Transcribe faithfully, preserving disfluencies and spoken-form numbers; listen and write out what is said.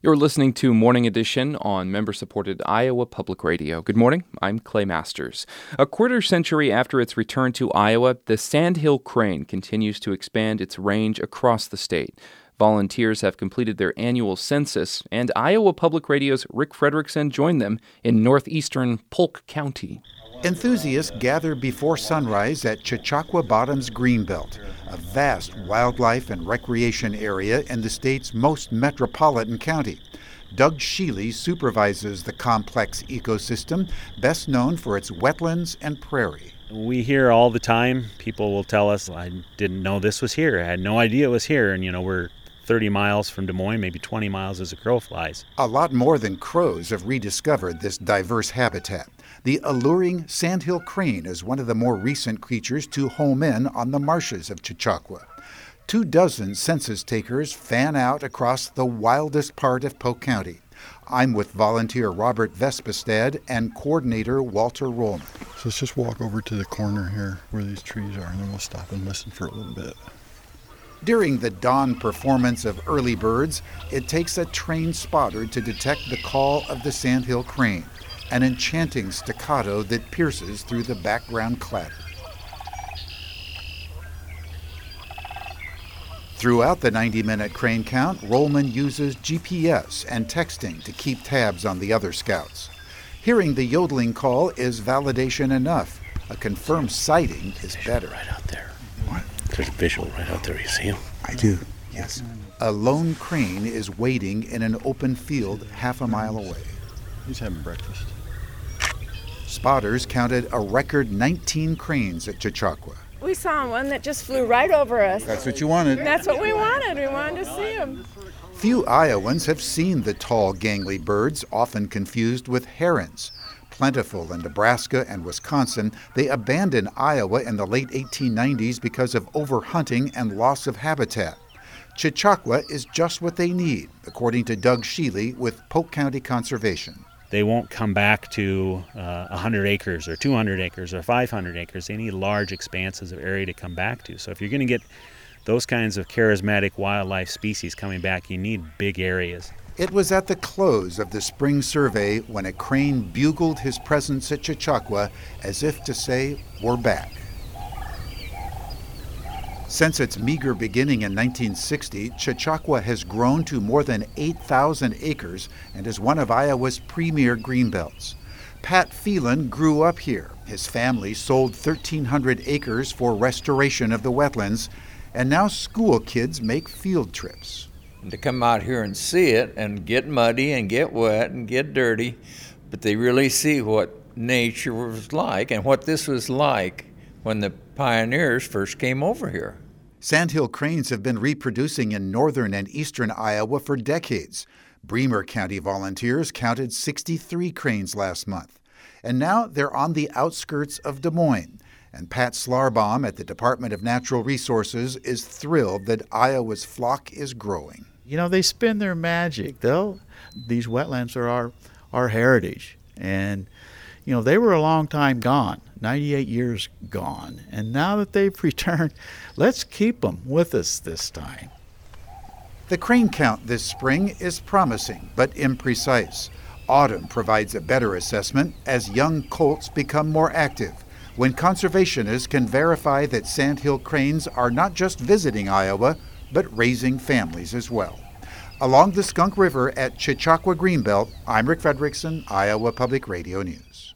You're listening to Morning Edition on member-supported Iowa Public Radio. Good morning, I'm Clay Masters. A quarter century after its return to Iowa, the Sandhill crane continues to expand its range across the state. Volunteers have completed their annual census, and Iowa Public Radio's Rick Frederickson joined them in northeastern Polk County. Enthusiasts gather before sunrise at Chichaqua Bottoms Greenbelt, a vast wildlife and recreation area in the state's most metropolitan county. Doug Sheely supervises the complex ecosystem, best known for its wetlands and prairie. We hear all the time, people will tell us, I didn't know this was here, I had no idea it was here, and you know, we're thirty miles from Des Moines, maybe twenty miles as a crow flies. A lot more than crows have rediscovered this diverse habitat. The alluring sandhill crane is one of the more recent creatures to home in on the marshes of Chichaqua. Two dozen census takers fan out across the wildest part of Polk County. I'm with volunteer Robert Vespestad and coordinator Walter Rollman. So let's just walk over to the corner here where these trees are, and then we'll stop and listen for a little bit. During the dawn performance of early birds, it takes a trained spotter to detect the call of the sandhill crane, an enchanting staccato that pierces through the background clatter. Throughout the ninety-minute crane count, Rollman uses G P S and texting to keep tabs on the other scouts. Hearing the yodeling call is validation enough. A confirmed sighting is better. Right out there. What? There's a visual right out there. You see him? I do, yes. A lone crane is waiting in an open field half a mile away. He's having breakfast. Spotters counted a record nineteen cranes at Chichaqua. We saw one that just flew right over us. That's what you wanted. That's what we wanted. We wanted to see him. Few Iowans have seen the tall, gangly birds, often confused with herons. Plentiful in Nebraska and Wisconsin, they abandoned Iowa in the late eighteen nineties because of overhunting and loss of habitat. Chichaqua is just what they need, according to Doug Sheely with Polk County Conservation. They won't come back to uh, one hundred acres or two hundred acres or five hundred acres. They need large expanses of area to come back to. So if you're going to get those kinds of charismatic wildlife species coming back, you need big areas. It was at the close of the spring survey when a crane bugled his presence at Chichaqua as if to say, we're back. Since its meager beginning in nineteen sixty, Chichaqua has grown to more than eight thousand acres and is one of Iowa's premier greenbelts. Pat Phelan grew up here. His family sold thirteen hundred acres for restoration of the wetlands, and now school kids make field trips. To come out here and see it and get muddy and get wet and get dirty, but they really see what nature was like and what this was like when the pioneers first came over here. Sandhill cranes have been reproducing in northern and eastern Iowa for decades. Bremer County volunteers counted sixty-three cranes last month. And now they're on the outskirts of Des Moines. And Pat Slarbaum at the Department of Natural Resources is thrilled that Iowa's flock is growing. You know, they spin their magic. They'll, these wetlands are our, our heritage. And, you know, they were a long time gone, ninety-eight years gone. And now that they've returned, let's keep them with us this time. The crane count this spring is promising, but imprecise. Autumn provides a better assessment as young colts become more active, when conservationists can verify that sandhill cranes are not just visiting Iowa, but raising families as well. Along the Skunk River at Chichaqua Greenbelt, I'm Rick Frederickson, Iowa Public Radio News.